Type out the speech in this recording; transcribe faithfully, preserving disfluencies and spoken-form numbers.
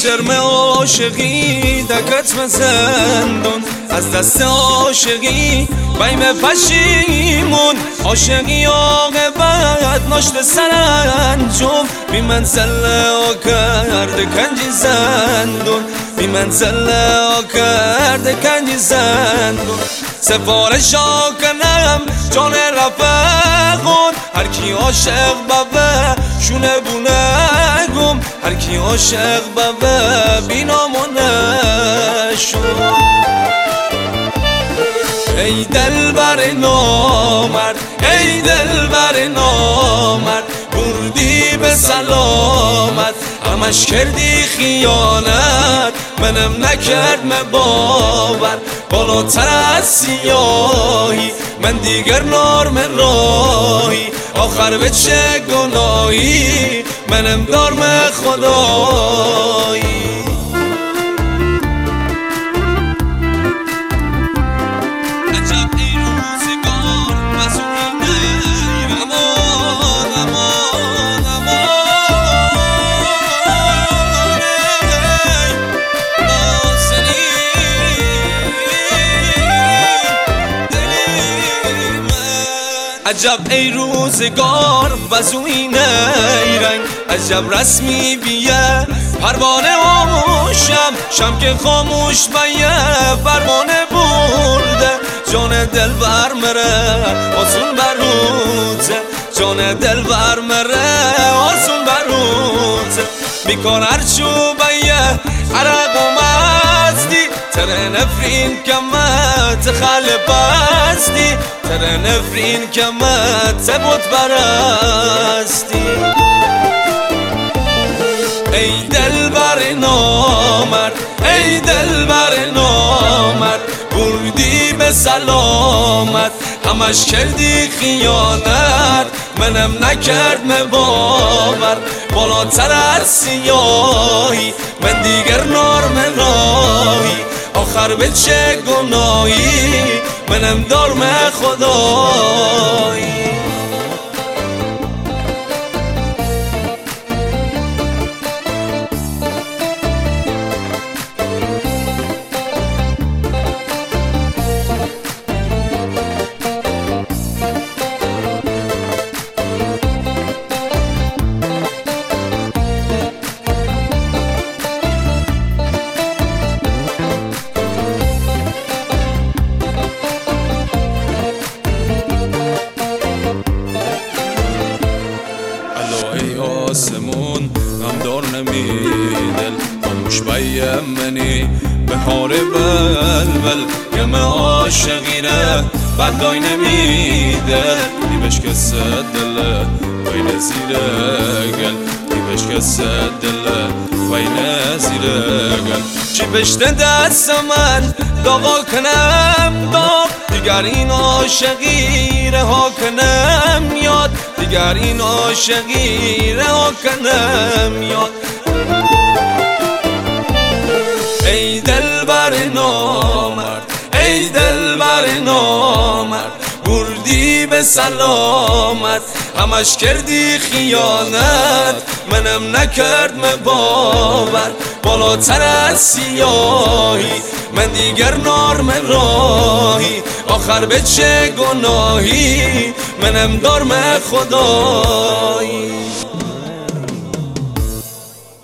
شرم عاشقی دکت زندون از دست عاشقی بیم پشیمون عاشقی عاقبت ناشت سرانجام بی منزل ها کرده کنجی زندون بی منزل ها کرده کنجی زندون سفارش ها کنم جان رفقون هر کی عاشق بابه شونه بونه گم هر کی عاشق بابه بینامونه شون ای دلبر نامرد ای دلبر نامرد بردی به سلامت همش کردی خیانت منم نکرد باور بالاتر از سیاهی من دیگر نرم راهی آخر به چه گناهی منم نرم خدایی عجب ای روزگار وزوین ای رنگ عجب رسمی بیه پروانه آموشم شم که خاموش بیه پروانه برده جان دل بر مره آسون بروته جان دل بر مره آسون بروته بیکار هرچو بیه عرق و مزدی تره نفرین کمت خل بستی تره نفرین کمت بود برستی ای دل بر نامرد ای دل بر نامرد بردی به سلامت همش کردی خیانت منم نکرد باور بالاتر از سیاهی من دیگر نرم راهی آخر به چه گناهی منم نرم خدایی آسمون غمدار نمیدل خاموش بیم منی بهار بلبل گم عاشقیره بدای نمیدل دیبش کسه دله وین زیره گل دیبش کسه دله وین زیره گل چی بشته دست من داغا کنم داغ دیگر این عاشقی رها کنم یاد دیگر این عاشقی رها کنم یاد ای دلبر نامرد ای دلبر نامرد بردی به سلامت همش کردی خیانت منم نکرد باور بالاتر از سیاهی من دیگر نرم راهی آخر به چه گناهی منم نرم خدایی